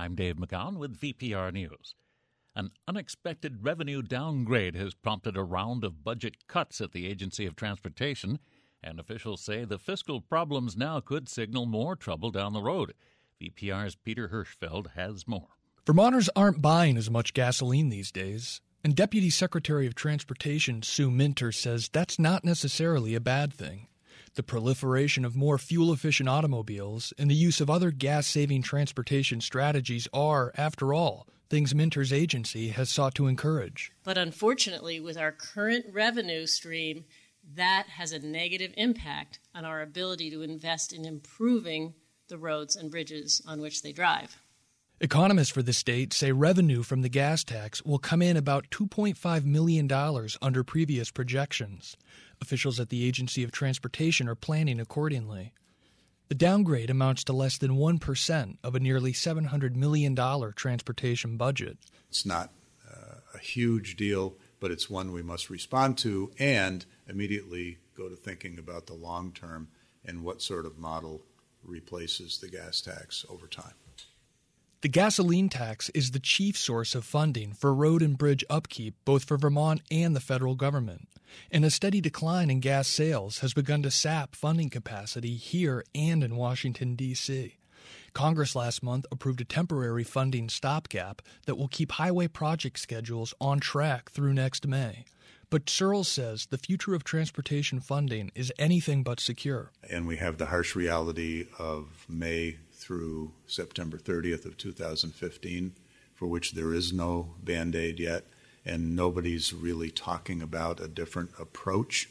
I'm Dave McGowan with VPR News. An unexpected revenue downgrade has prompted a round of budget cuts at the Agency of Transportation, and officials say the fiscal problems now could signal more trouble down the road. VPR's Peter Hirschfeld has more. Vermonters aren't buying as much gasoline these days, and Deputy Secretary of Transportation Sue Minter says that's not necessarily a bad thing. The proliferation of more fuel-efficient automobiles and the use of other gas-saving transportation strategies are, after all, things Minter's agency has sought to encourage. But unfortunately, with our current revenue stream, that has a negative impact on our ability to invest in improving the roads and bridges on which they drive. Economists for the state say revenue from the gas tax will come in about $2.5 million under previous projections. Officials at the Agency of Transportation are planning accordingly. The downgrade amounts to less than 1% of a nearly $700 million transportation budget. It's not a huge deal, but it's one we must respond to and immediately go to thinking about the long term and what sort of model replaces the gas tax over time. The gasoline tax is the chief source of funding for road and bridge upkeep both for Vermont and the federal government, and a steady decline in gas sales has begun to sap funding capacity here and in Washington, D.C. Congress last month approved a temporary funding stopgap that will keep highway project schedules on track through next May. But Searles says the future of transportation funding is anything but secure. And we have the harsh reality of May through September 30th of 2015, for which there is no Band-Aid yet, and nobody's really talking about a different approach.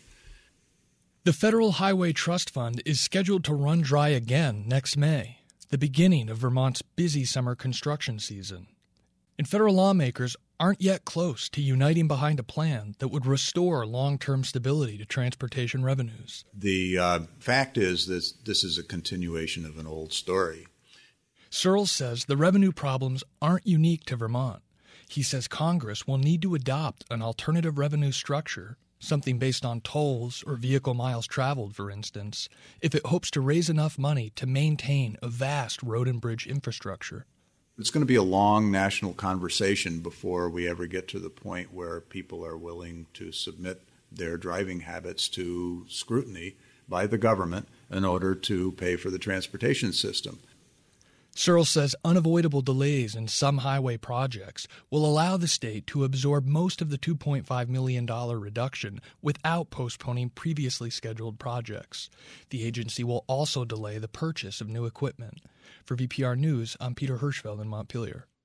The Federal Highway Trust Fund is scheduled to run dry again next May, the beginning of Vermont's busy summer construction season. And federal lawmakers aren't yet close to uniting behind a plan that would restore long-term stability to transportation revenues. The fact is that this is a continuation of an old story. Searles says the revenue problems aren't unique to Vermont. He says Congress will need to adopt an alternative revenue structure, something based on tolls or vehicle miles traveled, for instance, if it hopes to raise enough money to maintain a vast road and bridge infrastructure. It's going to be a long national conversation before we ever get to the point where people are willing to submit their driving habits to scrutiny by the government in order to pay for the transportation system. Searles says unavoidable delays in some highway projects will allow the state to absorb most of the $2.5 million reduction without postponing previously scheduled projects. The agency will also delay the purchase of new equipment. For VPR News, I'm Peter Hirschfeld in Montpelier.